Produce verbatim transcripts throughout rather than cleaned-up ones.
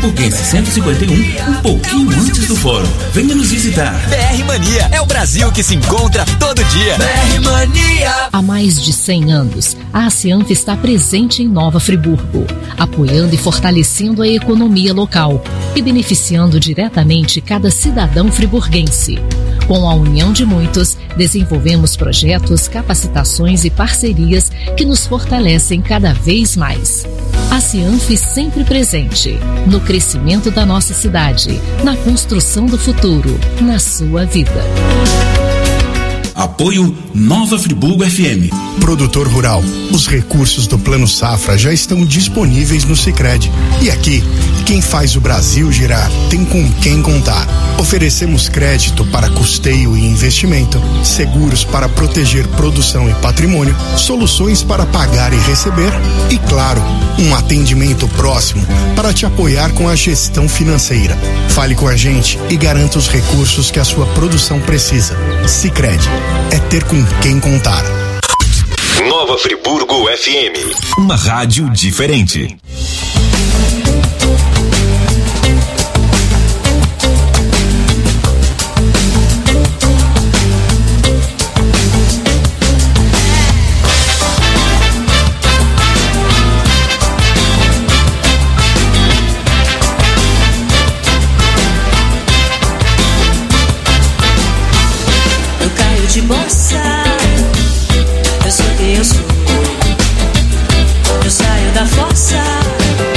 Friburguense cento e cinquenta e um, um pouquinho antes do fórum. Venha nos visitar. B R Mania é o Brasil que se encontra todo dia. B R Mania. Há mais de cem anos, a Acianf está presente em Nova Friburgo, apoiando e fortalecendo a economia local e beneficiando diretamente cada cidadão friburguense. Com a união de muitos, desenvolvemos projetos, capacitações e parcerias que nos fortalecem cada vez mais. A Acianf sempre presente no crescimento da nossa cidade, na construção do futuro, na sua vida. Apoio Nova Friburgo F M. Produtor rural, os recursos do Plano Safra já estão disponíveis no Sicredi. E aqui, quem faz o Brasil girar tem com quem contar. Oferecemos crédito para custeio e investimento, seguros para proteger produção e patrimônio, soluções para pagar e receber e, claro, um atendimento próximo para te apoiar com a gestão financeira. Fale com a gente e garanta os recursos que a sua produção precisa. Sicredi é ter com quem contar. Nova Friburgo F M. Uma rádio diferente. Eu caio de bolsa, eu sou quem eu sou. Eu saio da força,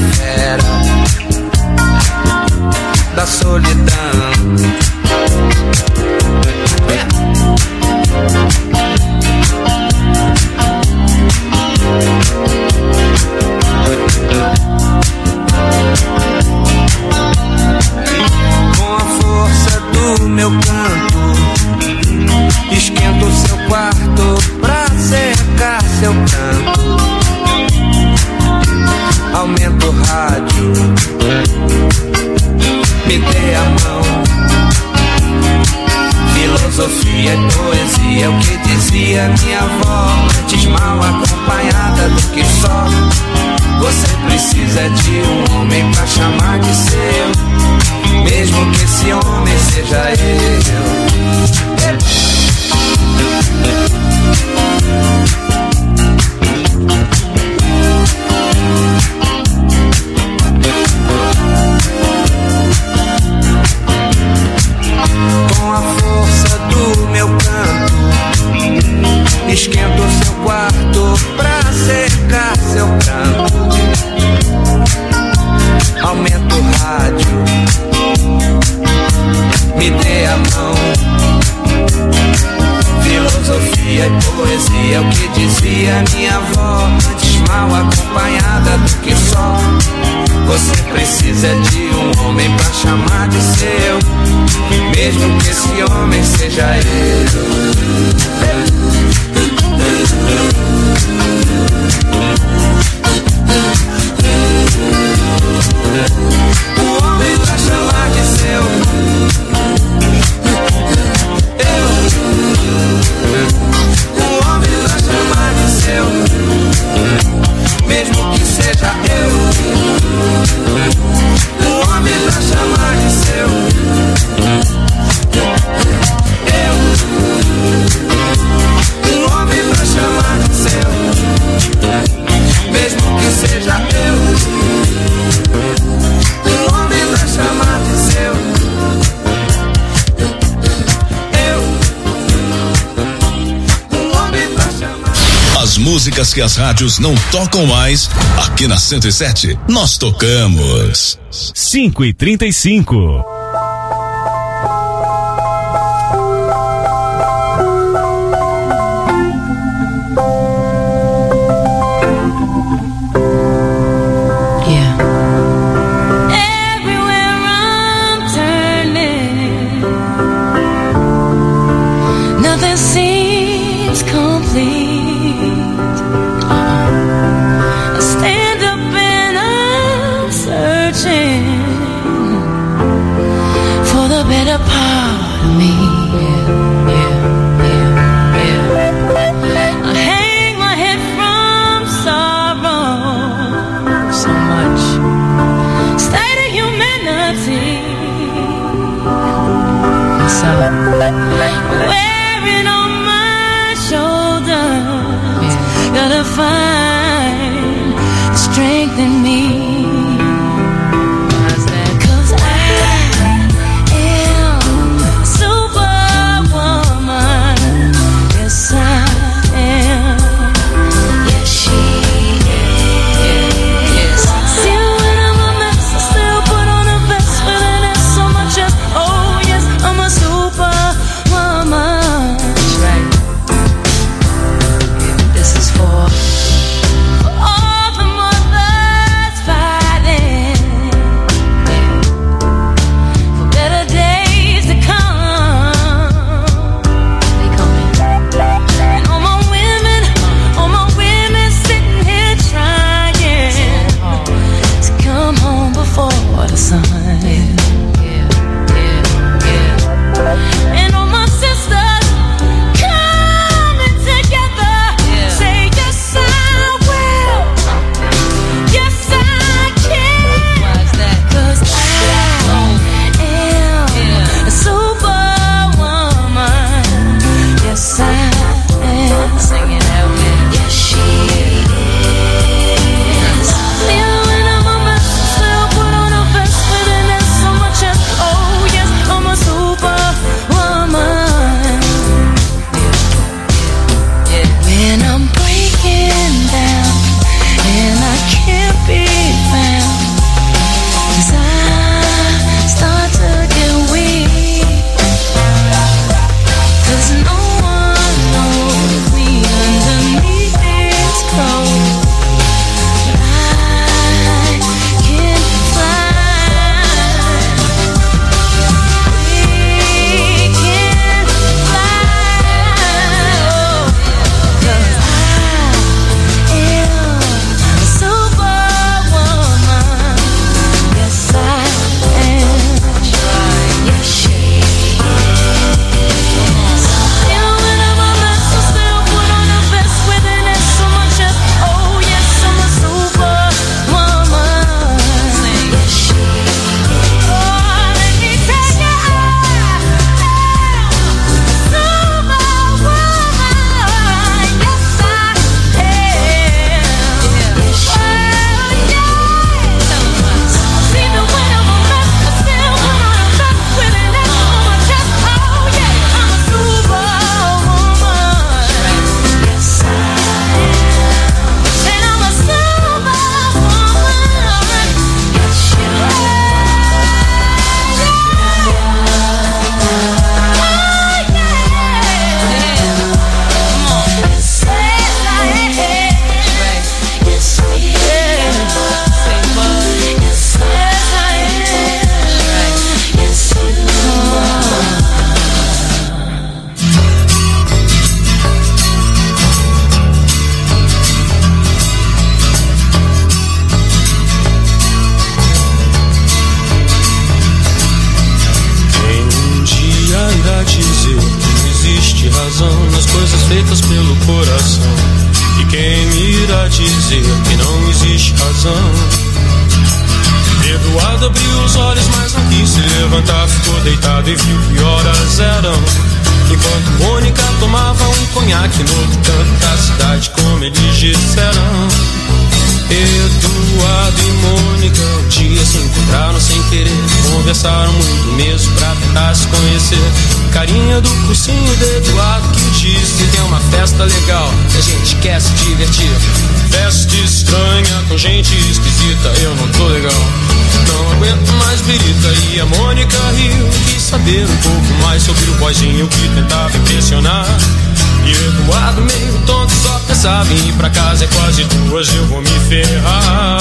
primavera da solidão. Com a força do meu canto, esquento o seu quarto pra secar seu canto. Aumenta o rádio, me dê a mão. Filosofia e poesia é o que dizia minha avó. Antes mal acompanhada do que só. Você precisa de um homem pra chamar de seu, mesmo que esse homem seja eu. Com a força do meu canto, esquento seu quarto pra secar seu pranto. Aumenta o rádio, me dê a mão. Filosofia e poesia é o que dizia minha avó. Antes mal acompanhada do que só. Você precisa de um homem pra chamar de seu, mesmo que esse homem seja eu. O homem pra chamar de seu, eu. O homem pra chamar de seu, mesmo que seja eu. O homem pra chamar de seu, eu. O homem pra chamar de seu, mesmo que seja eu. O homem pra chamar de seu, eu. O homem pra chamar. As músicas que as rádios não tocam mais, aqui na cento e sete, nós tocamos. cinco e trinta e cinco. Wearing on my shoulder, yeah. Gotta find the strength in me. Cause I am superwoman. abriu os olhos, mas não quis se levantar. Ficou deitado e viu que horas eram. Enquanto Mônica tomava um conhaque no outro canto da cidade, como eles disseram. Eduardo e Mônica um dia se encontraram sem querer. Conversaram muito mesmo pra tentar se conhecer. Carinha do cursinho de Eduardo que disse: tem uma festa legal que a gente quer se divertir. Festa estranha com gente esquisita, eu não tô legal, não aguento mais birita. E a Mônica riu, quis saber um pouco mais sobre o boyzinho que tentava impressionar. E Eduardo meio tonto só pensava em ir pra casa, é quase duas, eu vou me ferrar.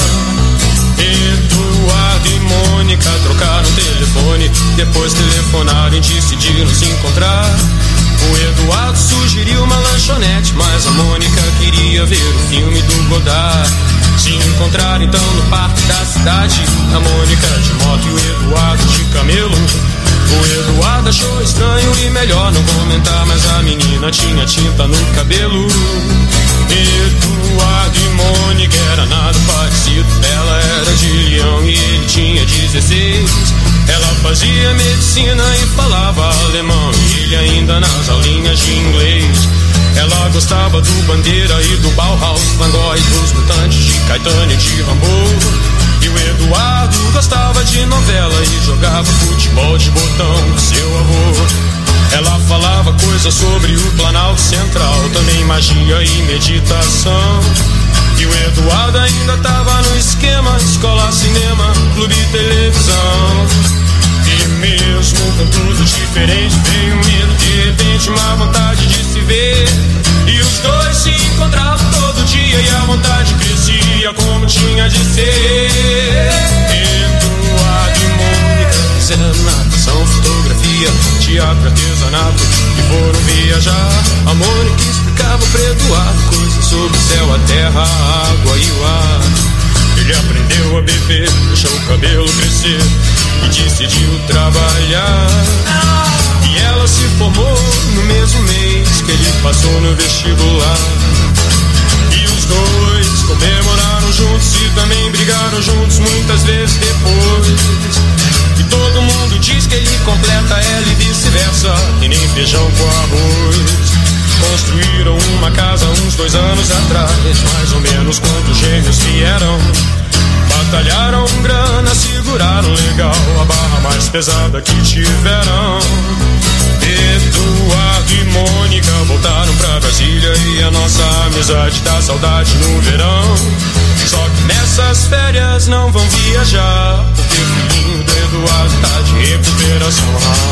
Eduardo e Mônica trocaram telefone, depois telefonaram e decidiram se encontrar. O Eduardo sugeriu uma lanchonete, mas a Mônica queria ver o filme do Godard. Se encontraram então no parque da cidade, a Mônica de moto e o Eduardo de camelo. O Eduardo achou estranho e melhor não comentar, mas a menina tinha tinta no cabelo. Eduardo e Mônica era nada parecido, ela era de Leão e ele tinha dezesseis. Ela fazia medicina e falava alemão, e ele ainda nas aulinhas de inglês. Ela gostava do Bandeira e do Bauhaus, Van Gogh, dos Mutantes, de Caetano e de Rambo. E o Eduardo gostava de novela e jogava futebol de botão com seu avô. Ela falava coisas sobre o Planalto Central, também magia e meditação. E o Eduardo ainda tava no esquema: escola, cinema, clube, televisão. E mesmo com tudo diferente, veio um medo, de repente uma vontade de se ver. E os dois se encontravam todo dia e a vontade crescia como tinha de ser. Eduardo e Mônica fizeram natação, fotografia, teatro, artesanato e foram viajar. A Mônica explicava pra Eduardo coisas sobre o céu, a terra, a água e o ar. Ele aprendeu a beber, deixou o cabelo crescer e decidiu trabalhar. E ela se formou no mesmo mês que ele passou no vestibular. E os dois comemoraram juntos e também brigaram juntos muitas vezes depois. E todo mundo diz que ele completa ela e vice-versa, e nem feijão com arroz. Construíram uma casa uns dois anos atrás, mais ou menos quando os gêmeos vieram. Batalharam grana, seguraram legal a barra mais pesada que tiveram. Eduardo e Mônica voltaram pra Brasília e a nossa amizade dá saudade no verão. Só que nessas férias não vão viajar, porque o filhinho do Eduardo tá de recuperação.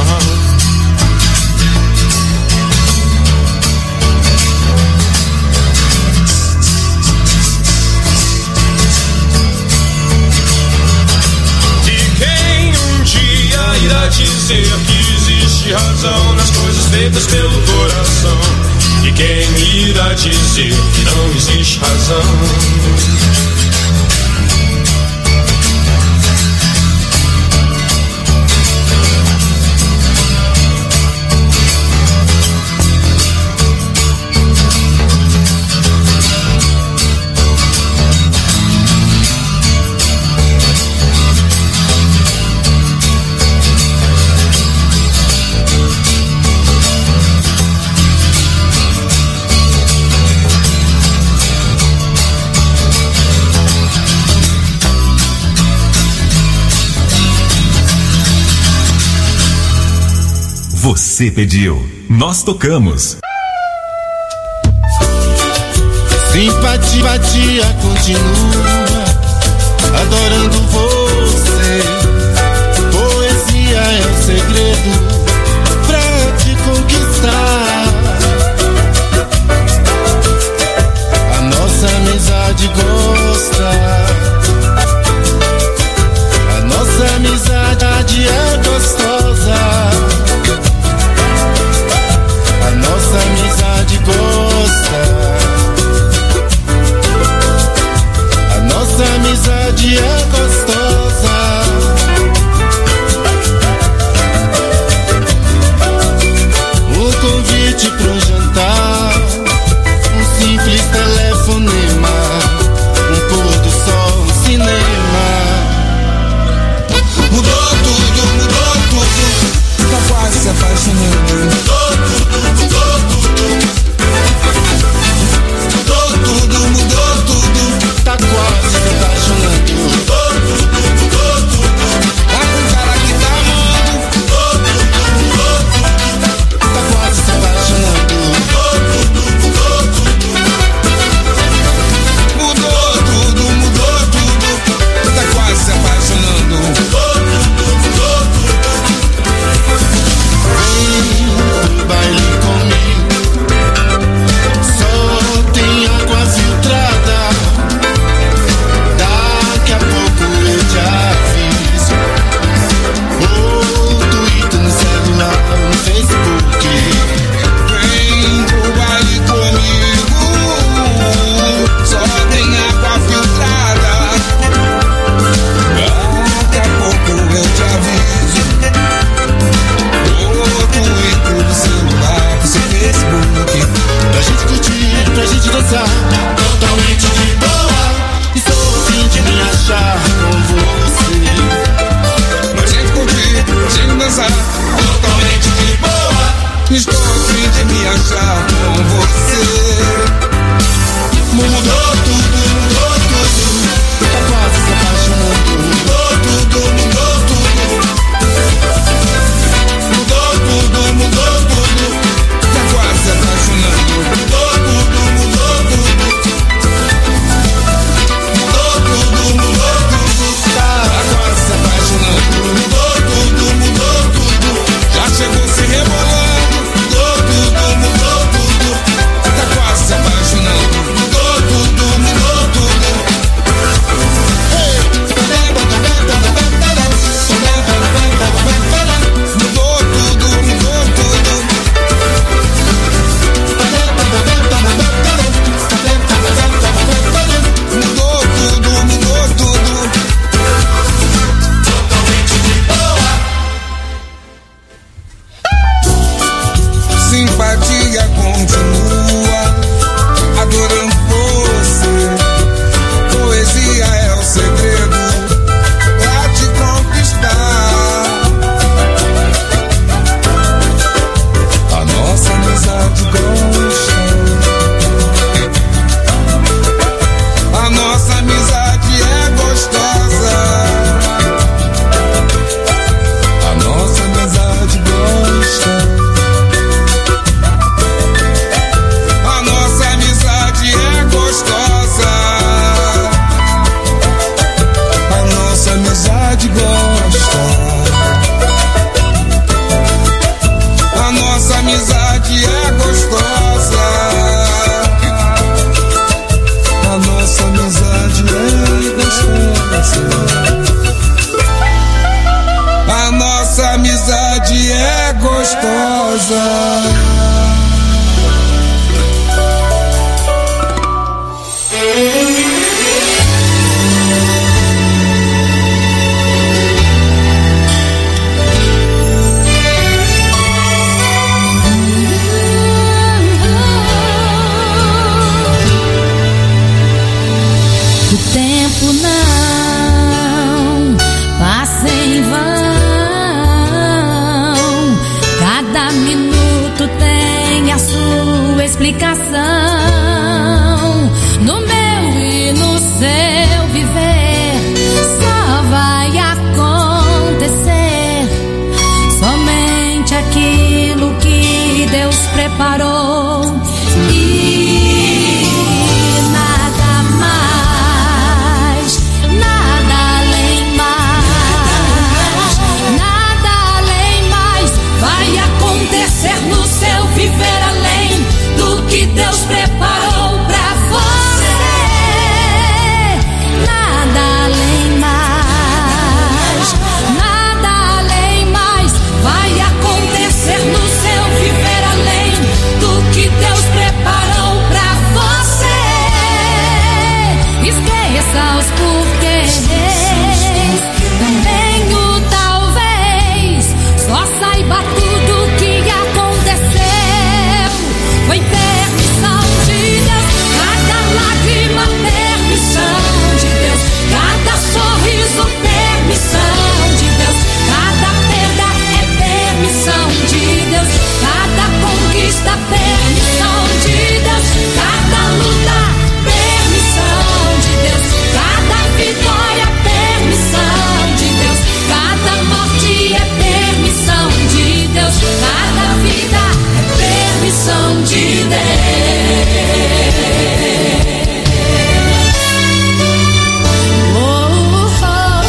Irá dizer que existe razão nas coisas feitas pelo coração. E quem irá dizer que não existe razão? Você pediu, nós tocamos. Simpatia continua adorando você. Poesia é o segredo pra te conquistar. A nossa amizade gosta. A nossa amizade é gostosa. A nossa amizade gosta. A nossa amizade é gostosa. gostosa. O tempo não passa em vão. Cada minuto tem a sua explicação. No meu e no seu viver só vai acontecer somente aquilo que Deus preparou. E nada mais, nada além mais, nada além mais vai acontecer no seu viver além do que Deus preparou pra você. Nada além mais, nada além mais vai acontecer no seu viver além do que Deus preparou pra você. Esqueça os porquês, também o talvez. Só saiba tudo o que aconteceu. Foi permissão de Deus, cada lágrima, permissão de Deus, cada sorriso, permissão de Deus, cada perda é permissão de Deus, cada conquista, permissão de Deus, cada luta, permissão de Deus, cada vitória, permissão de Deus, cada morte é permissão de Deus, cada vida é permissão de Deus. Oh, oh,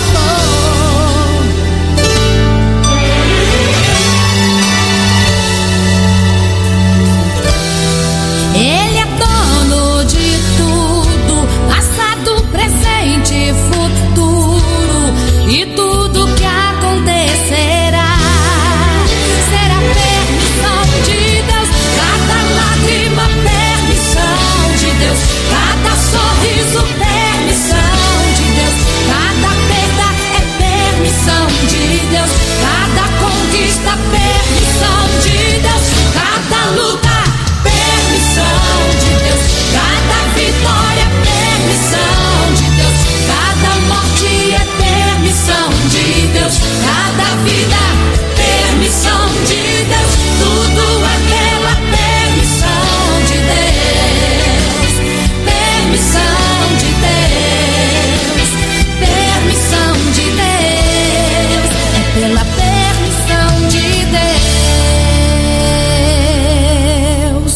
oh. Ele é dono de tudo, passado, presente e futuro, e tudo que acontecerá será permissão de Deus. Cada lágrima, permissão de Deus, cada sorriso, permissão de Deus, cada perda é permissão de Deus, cada conquista, permissão de Deus, cada luta, permissão de Deus, cada vitória, permissão de Deus, cada morte é permissão de Deus, cada vida, permissão de Deus, tudo é pela permissão de Deus, permissão de Deus, permissão de Deus, é pela permissão de Deus.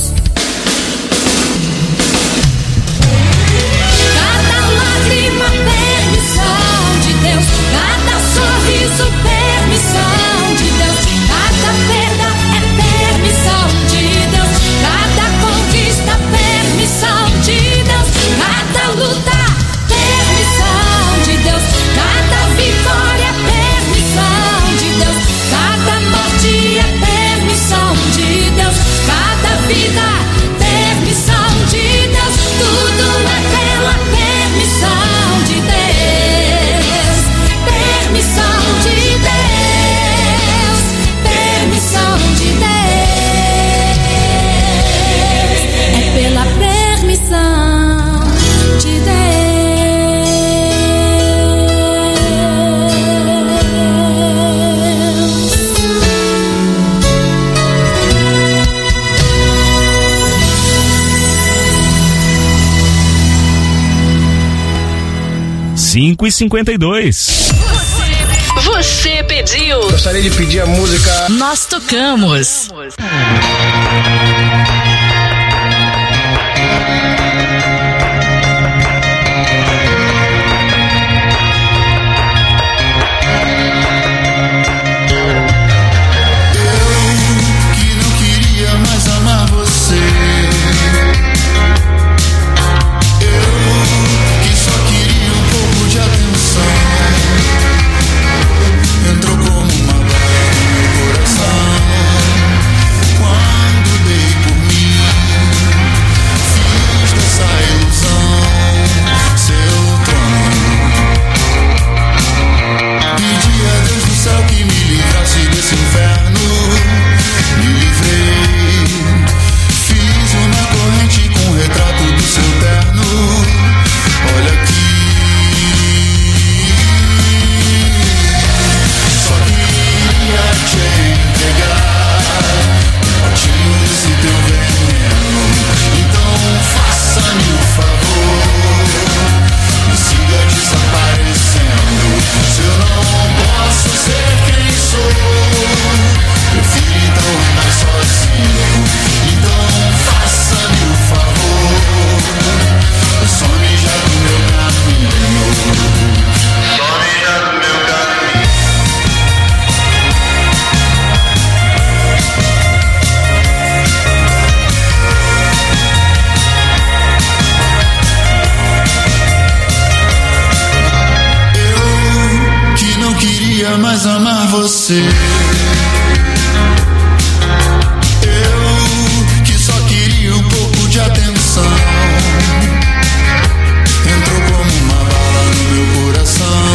Cada lágrima, permissão de Deus, cada sorriso, permissão de Deus, cada perda é permissão de Deus, cada conquista, permissão de Deus, cada luta, permissão de Deus, cada vitória, permissão de Deus, cada morte é permissão de Deus, cada vida, permissão de Deus, tudo é pela permissão de Deus, permissão de Deus, permissão de Deus, é pela permissão de cinco e cinquenta e dois. Você pediu. Gostaria de pedir a música Nós Tocamos. Entrou como uma bala no meu coração. queria mais amar você. Eu que só queria um pouco de atenção, entrou como uma bala no meu coração.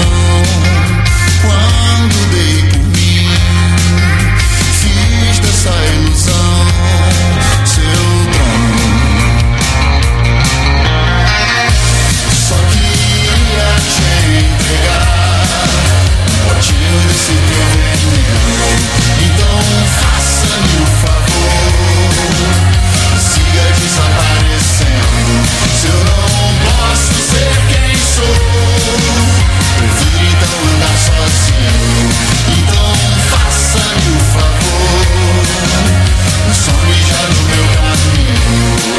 Quando dei por mim, fiz dessa ilusão seu trono. Só queria te entregar um potinho desse teu veneno. Então faça-me o favor, siga desaparecendo. Se eu não posso ser quem sou, prefiro então andar sozinho. Então faça-me o favor, some já no meu caminho.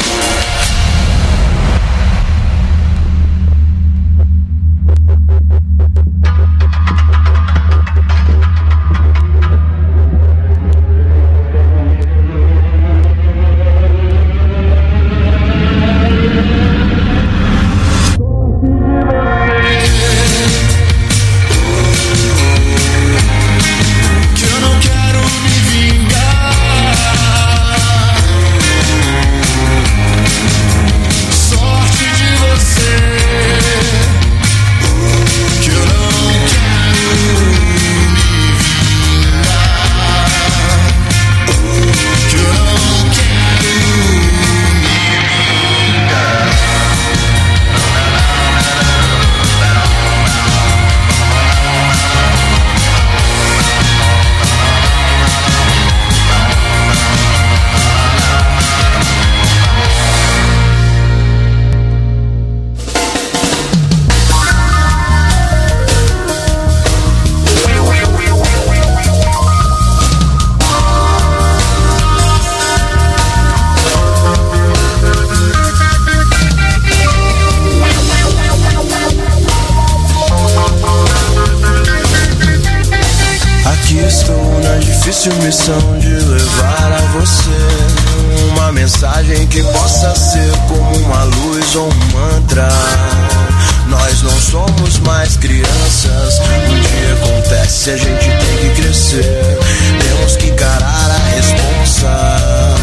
Missão de levar a você uma mensagem que possa ser como uma luz ou um mantra. Nós não somos mais crianças, um dia acontece, a gente tem que crescer. Temos que encarar a responsa.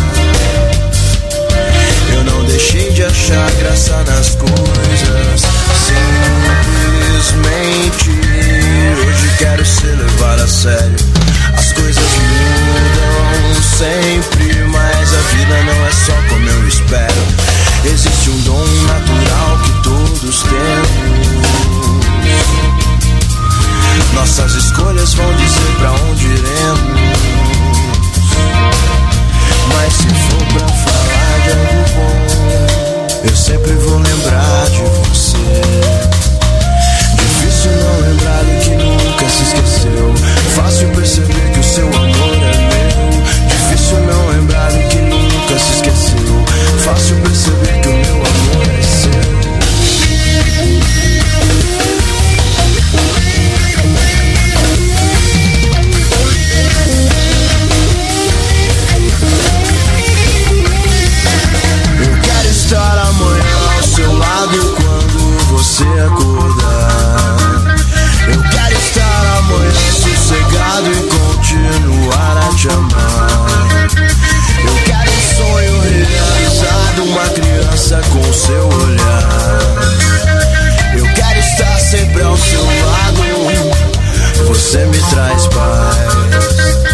Eu não deixei de achar graça nas coisas, simplesmente hoje quero ser levado a sério. As coisas mudam sempre, mas a vida não é só como eu espero. Existe um dom natural que todos temos. Nossas escolhas vão dizer pra onde iremos. Mas se for pra falar de algo bom, eu sempre vou lembrar de você. Difícil não lembrar do que nunca se esqueceu. Fácil perceber que o seu amor é meu. Difícil não lembrar do que nunca se esqueceu. Fácil perceber que o meu amor é seu. Eu quero estar amanhã ao seu lado quando você acordar. Eu quero estar amanhã sossegado e continuar a te amar. Eu quero um sonho realizado, uma criança com seu olhar. Eu quero estar sempre ao seu lado, você me traz paz.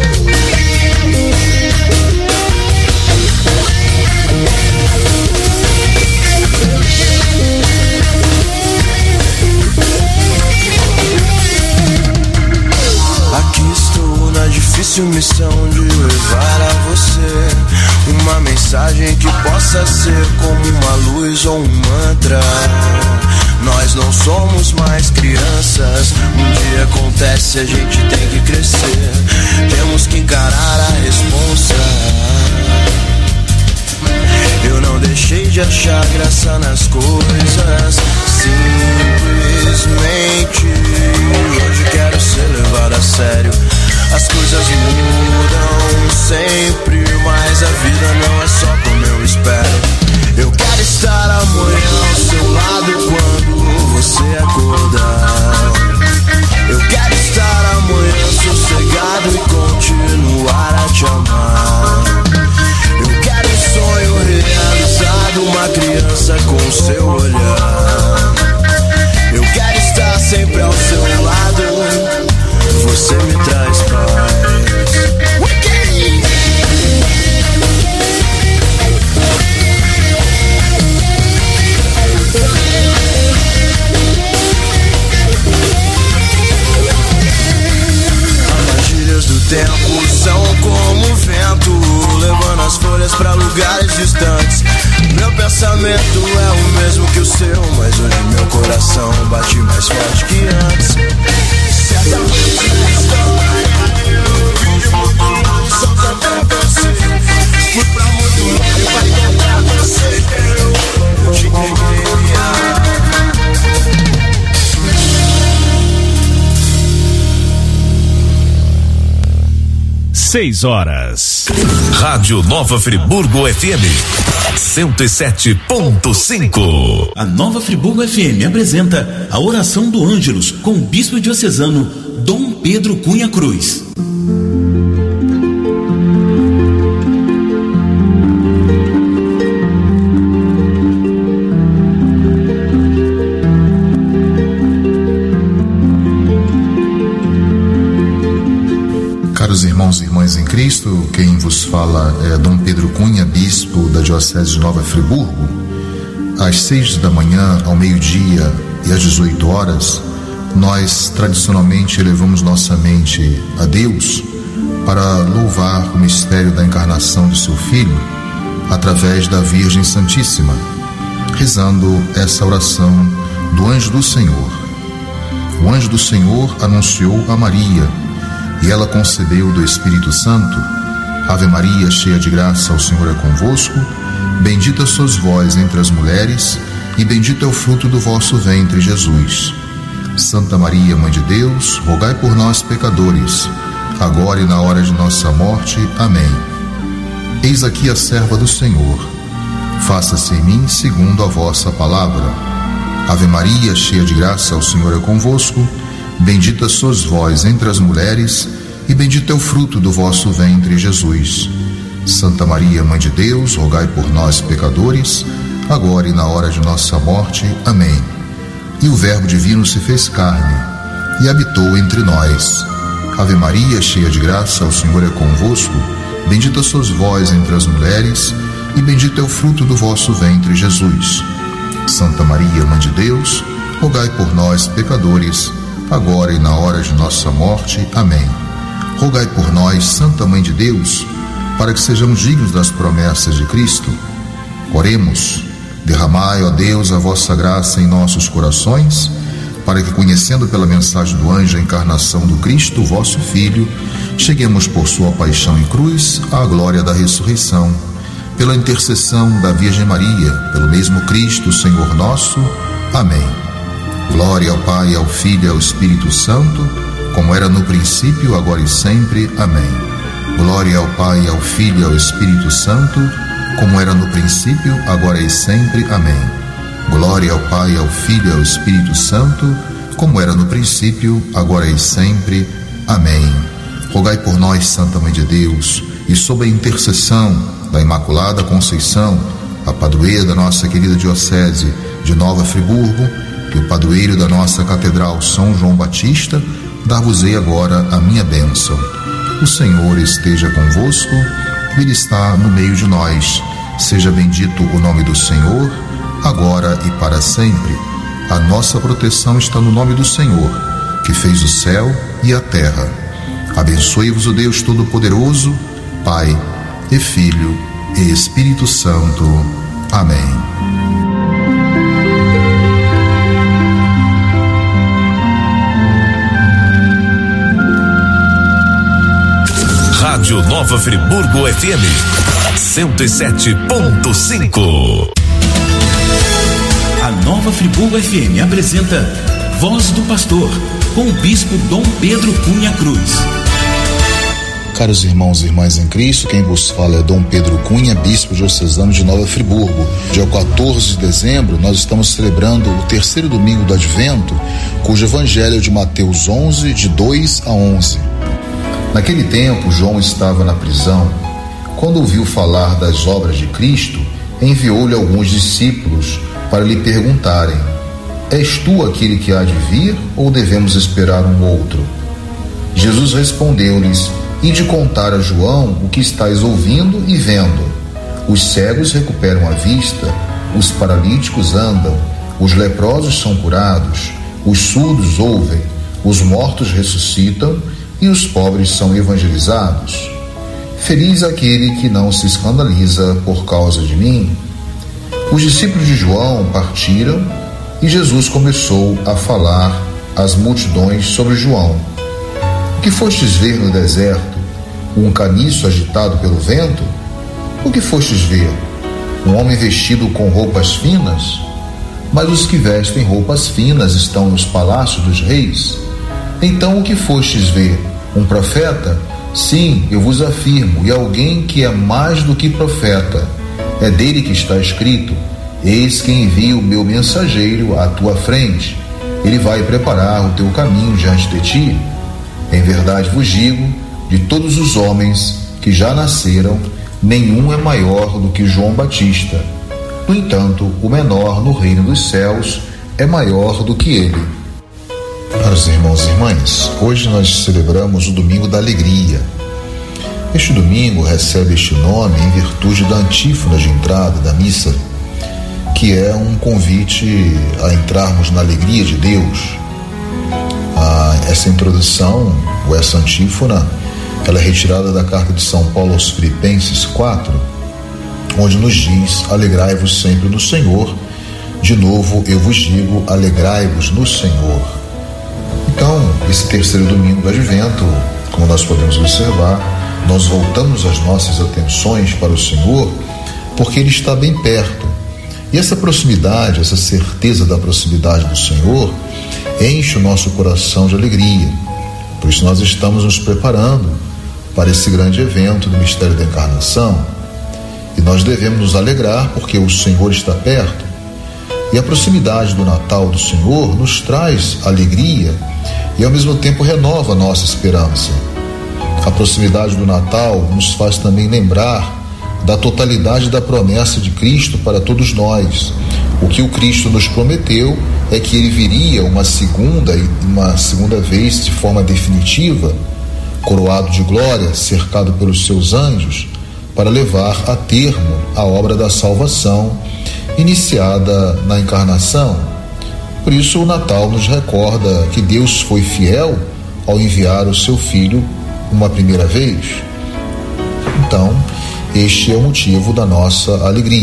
Aqui estou na difícil missão de levar a você uma mensagem que possa ser como uma luz ou um mantra. Nós não somos mais crianças, um dia acontece, a gente tem que crescer. Temos que encarar a responsa. Eu não deixei de achar graça nas coisas, simplesmente hoje quero ser levado a sério. As coisas mudam sempre, mas a vida não é só como eu espero. Eu quero estar amanhã ao seu lado quando você acordar. Eu quero estar amanhã tempos são como o vento, levando as folhas pra lugares distantes. Meu pensamento é o mesmo que o seu, mas hoje meu coração bate mais forte que antes. Certamente na história eu vi muito longe, só pra você. Fui pra muito longe pra encontrar você. Eu, eu te entreguei minha Seis horas. Rádio Nova Friburgo F M cento e sete ponto cinco. A Nova Friburgo F M apresenta a oração do Ângelus com o bispo diocesano Dom Pedro Cunha Cruz. Caros irmãos e irmãs em Cristo, quem vos fala é Dom Pedro Cunha, bispo da Diocese de Nova Friburgo. Às seis da manhã, ao meio-dia e às dezoito horas, nós tradicionalmente elevamos nossa mente a Deus para louvar o mistério da encarnação de seu Filho através da Virgem Santíssima, rezando essa oração do Anjo do Senhor. O Anjo do Senhor anunciou a Maria, e ela concebeu do Espírito Santo. Ave Maria, cheia de graça, o Senhor é convosco. Bendita sois vós entre as mulheres, e bendito é o fruto do vosso ventre, Jesus. Santa Maria, Mãe de Deus, rogai por nós, pecadores, agora e na hora de nossa morte. Amém. Eis aqui a serva do Senhor. Faça-se em mim segundo a vossa palavra. Ave Maria, cheia de graça, o Senhor é convosco. Bendita sois vós entre as mulheres, e bendito é o fruto do vosso ventre, Jesus. Santa Maria, Mãe de Deus, rogai por nós, pecadores, agora e na hora de nossa morte. Amém. E o Verbo divino se fez carne, e habitou entre nós. Ave Maria, cheia de graça, o Senhor é convosco. Bendita sois vós entre as mulheres, e bendito é o fruto do vosso ventre, Jesus. Santa Maria, Mãe de Deus, rogai por nós, pecadores, agora e na hora de nossa morte. Amém. Rogai por nós, Santa Mãe de Deus, para que sejamos dignos das promessas de Cristo. Oremos. Derramai, ó Deus, a vossa graça em nossos corações, para que, conhecendo pela mensagem do anjo a encarnação do Cristo, vosso Filho, cheguemos por sua paixão e cruz à glória da ressurreição. Pela intercessão da Virgem Maria, pelo mesmo Cristo, Senhor nosso. Amém. Glória ao Pai, ao Filho e ao Espírito Santo, como era no princípio, agora e sempre. Amém. Glória ao Pai, ao Filho e ao Espírito Santo, como era no princípio, agora e sempre. Amém. Glória ao Pai, ao Filho e ao Espírito Santo, como era no princípio, agora e sempre. Amém. Rogai por nós, Santa Mãe de Deus, e sob a intercessão da Imaculada Conceição, a padroeira da nossa querida Diocese de Nova Friburgo, e o padroeiro da nossa Catedral São João Batista, dar-vos-ei agora a minha bênção. O Senhor esteja convosco, Ele está no meio de nós. Seja bendito o nome do Senhor, agora e para sempre. A nossa proteção está no nome do Senhor, que fez o céu e a terra. Abençoe-vos o Deus Todo-Poderoso, Pai e Filho e Espírito Santo. Amém. Rádio Nova Friburgo F M cento e sete ponto cinco. A Nova Friburgo F M apresenta Voz do Pastor, com o bispo Dom Pedro Cunha Cruz. Caros irmãos e irmãs em Cristo, quem vos fala é Dom Pedro Cunha, bispo diocesano de Nova Friburgo. Dia quatorze de dezembro, nós estamos celebrando o terceiro domingo do Advento, cujo evangelho é de Mateus onze, de dois a onze. Naquele tempo, João estava na prisão. Quando ouviu falar das obras de Cristo, enviou-lhe alguns discípulos para lhe perguntarem: És tu aquele que há de vir, ou devemos esperar um outro? Jesus respondeu-lhes: Ide contar a João o que estáis ouvindo e vendo. Os cegos recuperam a vista, os paralíticos andam, os leprosos são curados, os surdos ouvem, os mortos ressuscitam, e os pobres são evangelizados. Feliz aquele que não se escandaliza por causa de mim. Os discípulos de João partiram e Jesus começou a falar às multidões sobre João. O que fostes ver no deserto? Um caniço agitado pelo vento? O que fostes ver? Um homem vestido com roupas finas? Mas os que vestem roupas finas estão nos palácios dos reis. Então o que fostes ver? Um profeta? Sim, eu vos afirmo, e alguém que é mais do que profeta. É dele que está escrito: eis que envio o meu mensageiro à tua frente. Ele vai preparar o teu caminho diante de ti. Em verdade vos digo, de todos os homens que já nasceram, nenhum é maior do que João Batista. No entanto, o menor no reino dos céus é maior do que ele. Caros irmãos e irmãs, hoje nós celebramos o Domingo da Alegria. Este domingo recebe este nome em virtude da antífona de entrada da missa, que é um convite a entrarmos na alegria de Deus. Ah, essa introdução, ou essa antífona, ela é retirada da carta de São Paulo aos Filipenses quatro, onde nos diz: alegrai-vos sempre no Senhor. De novo eu vos digo, alegrai-vos no Senhor. Então, esse terceiro domingo do Advento, como nós podemos observar, nós voltamos as nossas atenções para o Senhor, porque Ele está bem perto. E essa proximidade, essa certeza da proximidade do Senhor, enche o nosso coração de alegria. Por isso nós estamos nos preparando para esse grande evento do mistério da encarnação. E nós devemos nos alegrar porque o Senhor está perto. E a proximidade do Natal do Senhor nos traz alegria e ao mesmo tempo renova a nossa esperança. A proximidade do Natal nos faz também lembrar da totalidade da promessa de Cristo para todos nós. O que o Cristo nos prometeu é que Ele viria uma segunda e uma segunda vez de forma definitiva, coroado de glória, cercado pelos seus anjos, para levar a termo a obra da salvação iniciada na encarnação. Por isso o Natal nos recorda que Deus foi fiel ao enviar o seu Filho uma primeira vez. Então, este é o motivo da nossa alegria.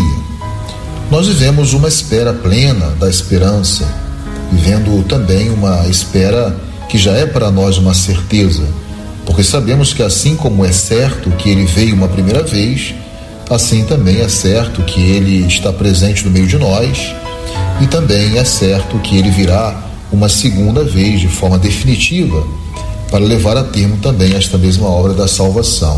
Nós vivemos uma espera plena da esperança, vivendo também uma espera que já é para nós uma certeza, porque sabemos que assim como é certo que Ele veio uma primeira vez, assim também é certo que Ele está presente no meio de nós, e também é certo que Ele virá uma segunda vez de forma definitiva para levar a termo também esta mesma obra da salvação.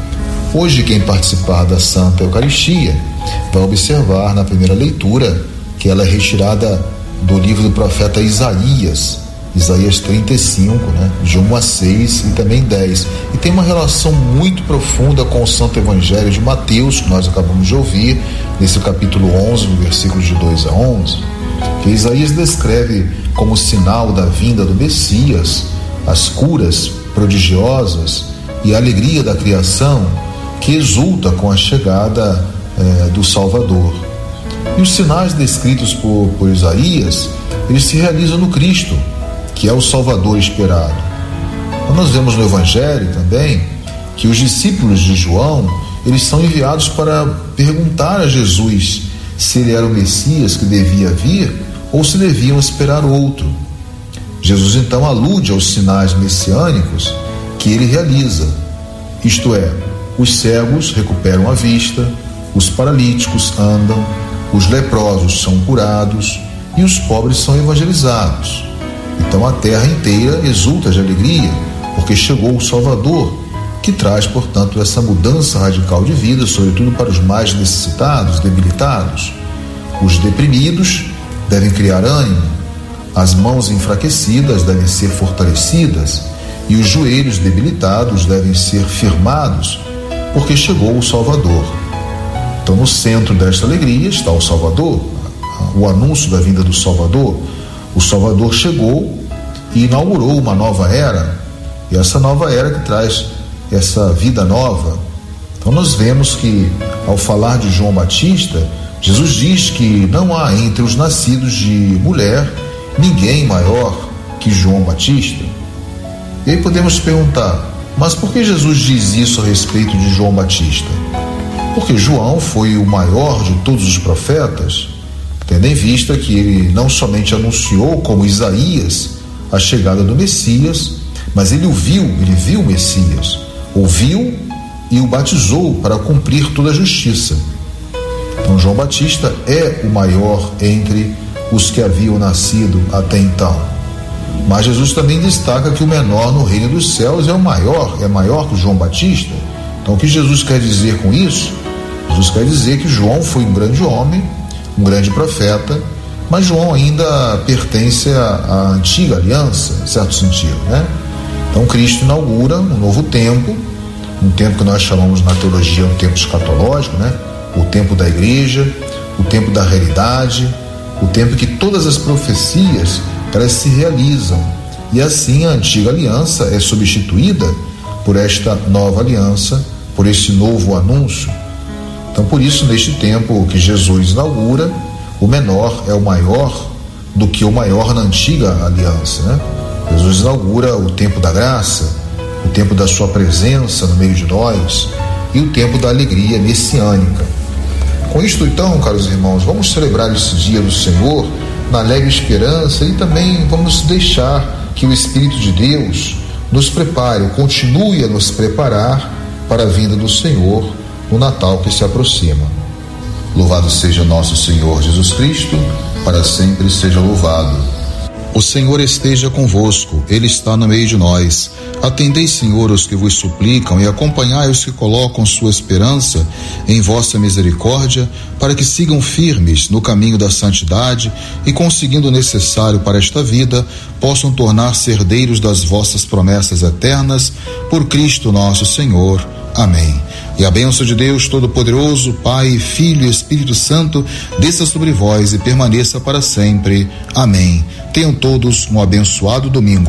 Hoje, quem participar da Santa Eucaristia vai observar na primeira leitura que ela é retirada do livro do profeta Isaías, Isaías trinta e cinco, né, de um a seis e também dez, e tem uma relação muito profunda com o Santo Evangelho de Mateus, que nós acabamos de ouvir, nesse capítulo onze, no versículo de dois a onze, que Isaías descreve como sinal da vinda do Messias as curas prodigiosas e a alegria da criação que exulta com a chegada eh, do Salvador. E os sinais descritos por, por Isaías, eles se realizam no Cristo, que é o Salvador esperado. Então nós vemos no Evangelho também que os discípulos de João, eles são enviados para perguntar a Jesus se ele era o Messias que devia vir ou se deviam esperar outro. Jesus então alude aos sinais messiânicos que ele realiza, isto é, os cegos recuperam a vista, os paralíticos andam, os leprosos são curados e os pobres são evangelizados. Então a terra inteira exulta de alegria, porque chegou o Salvador, que traz, portanto, essa mudança radical de vida, sobretudo para os mais necessitados, debilitados. Os deprimidos devem criar ânimo, as mãos enfraquecidas devem ser fortalecidas e os joelhos debilitados devem ser firmados, porque chegou o Salvador. Então, no centro desta alegria está o Salvador, o anúncio da vinda do Salvador. O Salvador chegou e inaugurou uma nova era, e essa nova era que traz essa vida nova. Então nós vemos que, ao falar de João Batista, Jesus diz que não há entre os nascidos de mulher ninguém maior que João Batista. E aí podemos perguntar, mas por que Jesus diz isso a respeito de João Batista? Porque João foi o maior de todos os profetas, tendo em vista que ele não somente anunciou, como Isaías, a chegada do Messias, mas ele o viu, ele viu o Messias, ouviu e o batizou para cumprir toda a justiça. Então João Batista é o maior entre os que haviam nascido até então. Mas Jesus também destaca que o menor no reino dos céus é o maior, é maior que João Batista. Então o que Jesus quer dizer com isso? Jesus quer dizer que João foi um grande homem, um grande profeta, mas João ainda pertence à antiga aliança, em certo sentido, né? Então Cristo inaugura um novo tempo, um tempo que nós chamamos na teologia um tempo escatológico, né? O tempo da igreja, o tempo da realidade, o tempo que todas as profecias elas se realizam, e assim a antiga aliança é substituída por esta nova aliança, por esse novo anúncio. Então por isso, neste tempo que Jesus inaugura, o menor é o maior do que o maior na antiga aliança, né? Jesus inaugura o tempo da graça, o tempo da sua presença no meio de nós e o tempo da alegria messiânica. Com isto, então, caros irmãos, vamos celebrar esse dia do Senhor na alegre esperança e também vamos deixar que o Espírito de Deus nos prepare, continue a nos preparar para a vinda do Senhor no Natal que se aproxima. Louvado seja nosso Senhor Jesus Cristo, para sempre seja louvado. O Senhor esteja convosco, Ele está no meio de nós. Atendei, Senhor, os que vos suplicam e acompanhai os que colocam sua esperança em vossa misericórdia, para que sigam firmes no caminho da santidade e, conseguindo o necessário para esta vida, possam tornar-se herdeiros das vossas promessas eternas, por Cristo nosso Senhor. Amém. E a bênção de Deus Todo-Poderoso, Pai, Filho e Espírito Santo, desça sobre vós e permaneça para sempre. Amém. Tenham todos um abençoado domingo.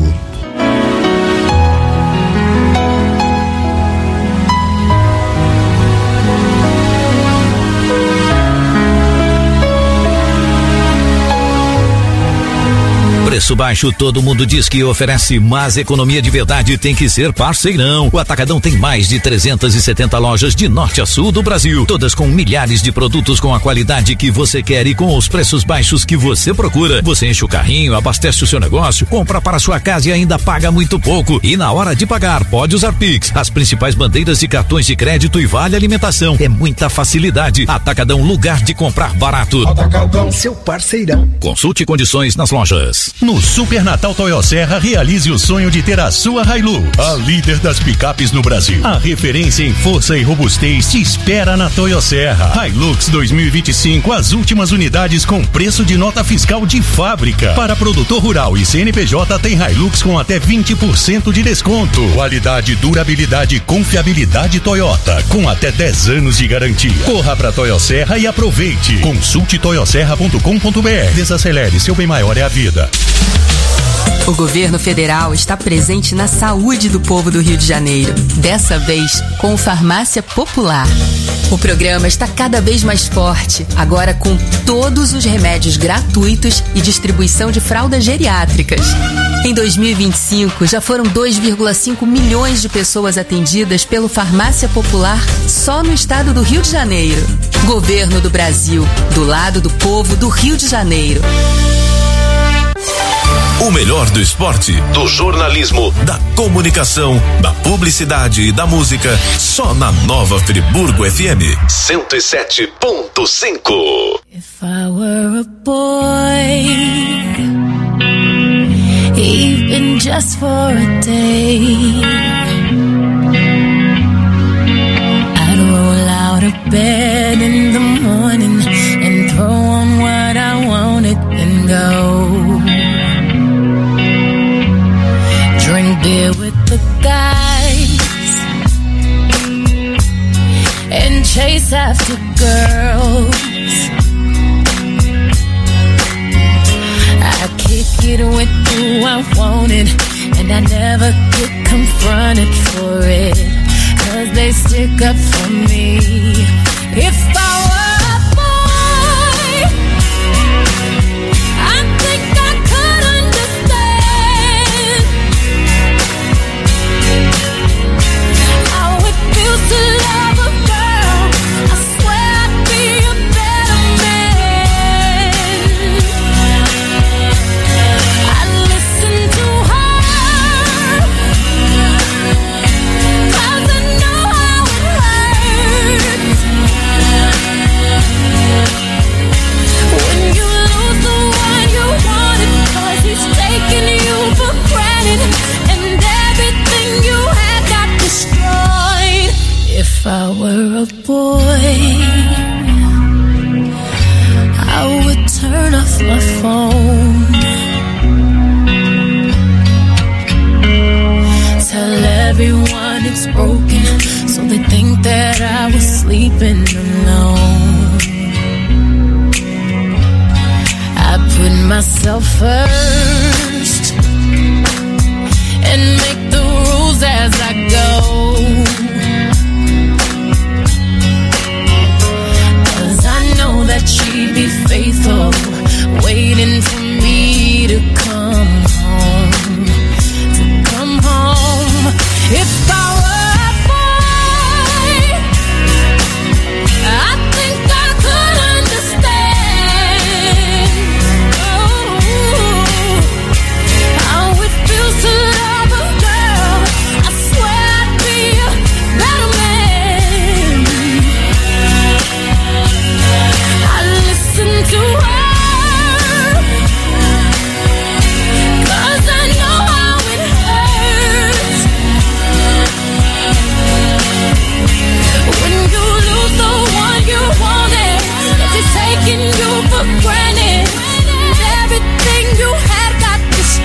Preço baixo, todo mundo diz que oferece, mas economia de verdade tem que ser Parceirão. O Atacadão tem mais de trezentas e setenta lojas de norte a sul do Brasil, todas com milhares de produtos com a qualidade que você quer e com os preços baixos que você procura. Você enche o carrinho, abastece o seu negócio, compra para sua casa e ainda paga muito pouco. E na hora de pagar, pode usar Pix, as principais bandeiras de cartões de crédito e vale alimentação. É muita facilidade. Atacadão, lugar de comprar barato. Atacadão, seu parceirão. Consulte condições nas lojas. No Super Natal Toyosserra, realize o sonho de ter a sua Hilux, a líder das picapes no Brasil. A referência em força e robustez te espera na Toyosserra. Hilux dois mil e vinte e cinco, as últimas unidades com preço de nota fiscal de fábrica. Para produtor rural e C N P J tem Hilux com até vinte por cento de desconto. Qualidade, durabilidade e confiabilidade Toyota, com até dez anos de garantia. Corra pra Toyosserra e aproveite. Consulte toyosserra ponto com ponto br. Desacelere, seu bem maior é a vida. O governo federal está presente na saúde do povo do Rio de Janeiro, dessa vez com o Farmácia Popular. O programa está cada vez mais forte, agora com todos os remédios gratuitos e distribuição de fraldas geriátricas. Em dois mil e vinte e cinco, já foram dois vírgula cinco milhões de pessoas atendidas pelo Farmácia Popular só no estado do Rio de Janeiro. Governo do Brasil, do lado do povo do Rio de Janeiro. O melhor do esporte, do jornalismo, da comunicação, da publicidade e da música, só na Nova Friburgo F M cento e sete ponto cinco. If I were a boy, even just for a day, I'd roll out of bed in the morning and throw on what I wanted and go. Drink beer with the guys and chase after girls. I kick it with who I wanted, and I never get confronted for it, 'cause they stick up for me. If I were a boy, I think I could understand a boy, I would turn off my phone, tell everyone it's broken, so they think that I was sleeping alone. I put myself first and make the rules as I go, 'cause I know that she'd be faithful, waiting for me to come home, to come home. If I were a boy, I think I could understand, oh, how it feels to love a girl. I swear I'd be a better man. I listen to her, 'cause I know how it hurts when you lose the one you wanted. If it's taking you for granted, and everything you had got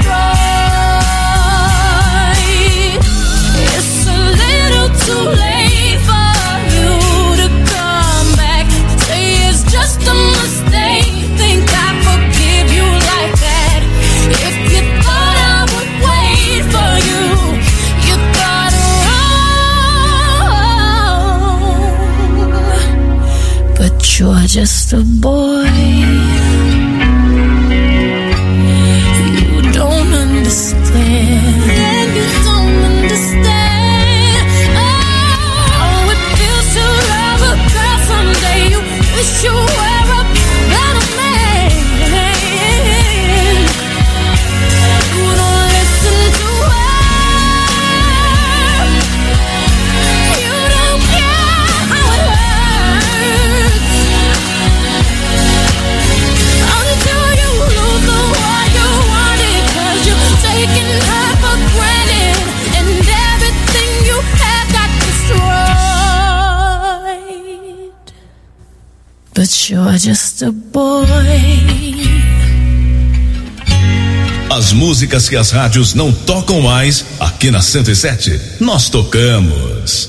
destroyed. It's a little too late for you to come back. Say it's just a mistake, think I forgive you like that. If you thought I would wait for you, you thought wrong. But you're just a boy, you don't understand. You don't understand. Oh, how it feels to love a girl someday. You wish you were a better man. You don't listen to her. You don't care how it hurts until you lose the one you wanted, 'cause you're taking her for granted, and everything you had got destroyed. But you're just a boy. As músicas que as rádios não tocam mais, aqui na cento e sete, nós tocamos.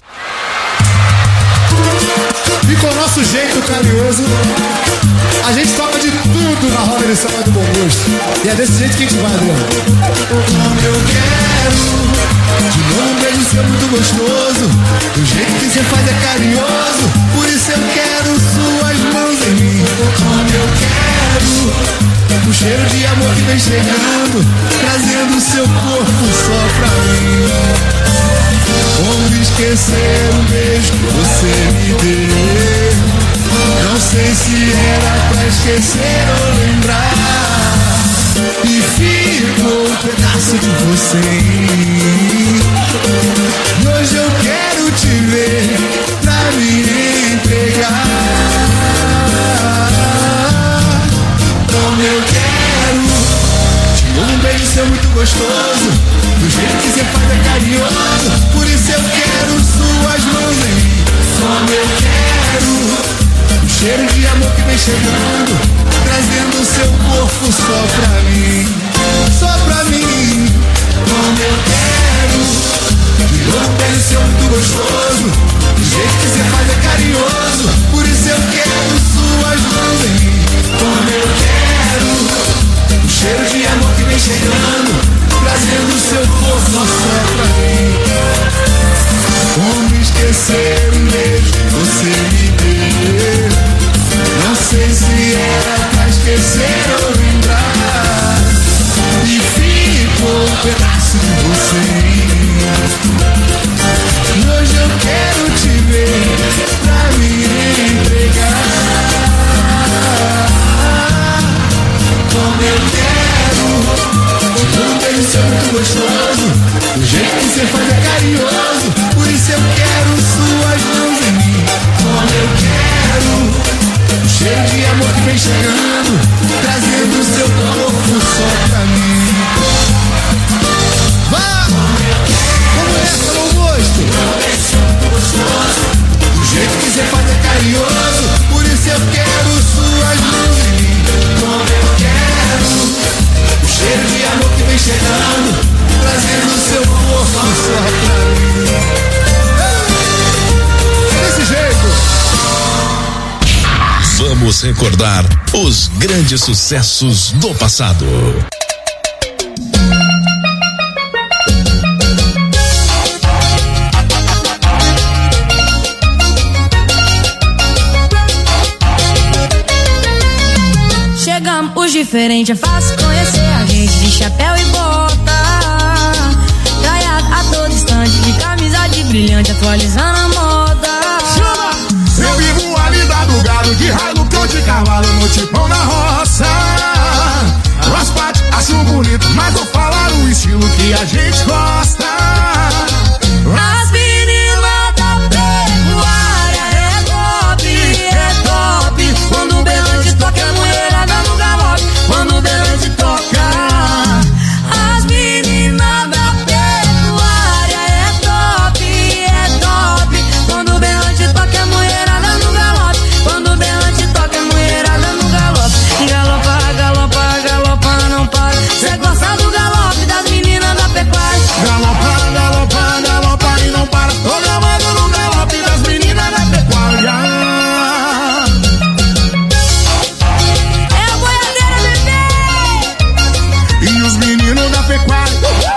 E com o nosso jeito carinhoso, a gente toca de tudo na roda de samba do bom gosto. E é desse jeito que a gente vai, Adriano. Como eu quero, de novo um beijo seu muito gostoso. Do jeito que você faz é carinhoso, por isso eu quero suas mãos em mim. Como eu quero, o cheiro de amor que vem chegando, trazendo seu corpo só pra mim. Como esquecer o beijo que você me deu? Não sei se era pra esquecer ou lembrar. E ficou um pedaço de você em mim. E hoje eu quero te ver pra me entregar. Como eu quero, te dou um beijo seu muito gostoso. Do jeito que você faz é carinhoso, por isso eu quero suas mãos em mim. Como eu quero, o cheiro de amor que vem chegando, trazendo o seu corpo só pra mim, só pra mim. Como eu quero, de novo um beijo seu muito gostoso. Do jeito que você faz é carinhoso, por isso eu quero suas mãos em mim. Como eu quero, o cheiro de amor que vem chegando, trazendo o seu corpo só pra mim. Como esquecer o beijo que você me deu? Não sei se era pra esquecer ou lembrar. E ficou um pedaço de você. Vamos recordar os grandes sucessos do passado. Chegamos diferente, é fácil conhecer a gente de chapéu e bota, traiado a todo instante, de camisa de brilhante, atualizando a moda. Chama! Eu vivo a lida do gado, de raio que eu de cavalo, no tipão na roça. As partes acho bonito, mas vou falar o estilo que a gente gosta. As meninas da pecuária é top, é top. Quando o berrante toca, é mulherada no galope. Quando o berrante toca, as meninas da pecuária é top, é top. Quando o berrante toca, é mulherada no galope. Quando o berrante toca, é mulherada no galope. Galopa, galopa, galopa, não para. Cê gosta do galope das meninas da pecuária. Galopa, galopa, galopa e não para. Tô gravando no galope das meninas da pecuária. É a boiadeira, bebê! E os meninos da pecuária.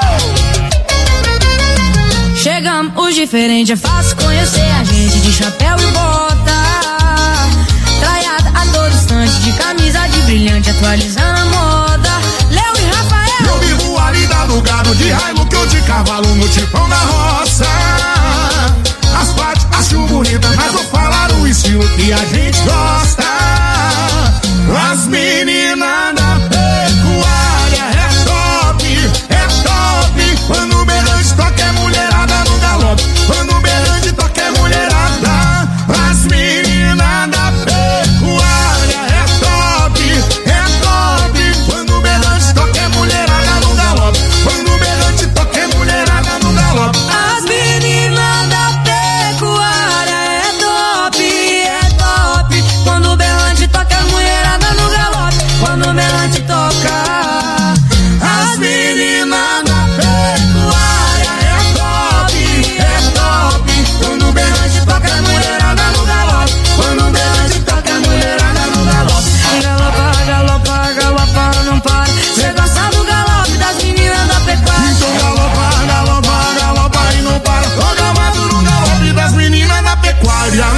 Chegamos, os diferentes, é fácil conhecer a gente de chapéu e bota, traiada a todo instante, de camisa de brilhante, atualizando a moda. Léo e Rafael. Eu vivo a lida do gado, de raio que eu de cavalo, no tipão da roça. As partes acho bonita, mas vou falar o estilo que a gente gosta. As meninas da pecuária é top, é top. Quando o berrante toca, é mulherada no galope. Quando o berrante toca, é mulherada. As meninas da pecuária é top, é top. Quando o berrante toca, é mulherada no galope. Quando o berrante toca, é mulherada no galope. As meninas da pecuária é top, é top. Quando o berrante toca, é mulherada no galope. Quando o berrante toca, as meninas da pecuária é top, é top. Quando o berrante toca, é mulherada no galope. Quando o berrante toca, é mulherada no galope. Galopa, galopa, galopa, não para. Cê gosta do galope das meninas da pecuária. Então galopa, galopa, galopa e não para. Tô gravando no galope das meninas da pecuária.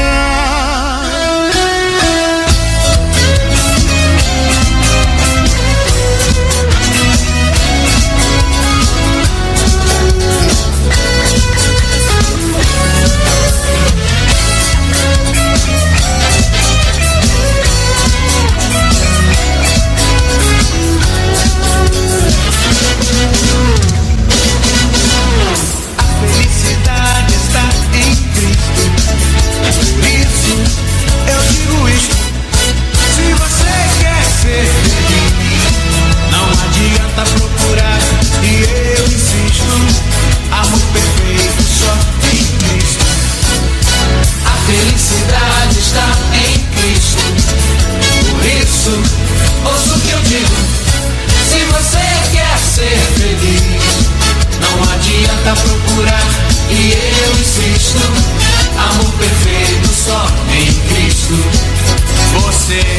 Felicidade está em Cristo. Por isso eu digo isto: se você quer ser feliz, não adianta procurar, e eu insisto, amor perfeito só em Cristo. A felicidade está em Cristo. Por isso, ouça o que eu digo: se você quer ser feliz, não adianta procurar, e eu insisto, amor perfeito só em Cristo. Você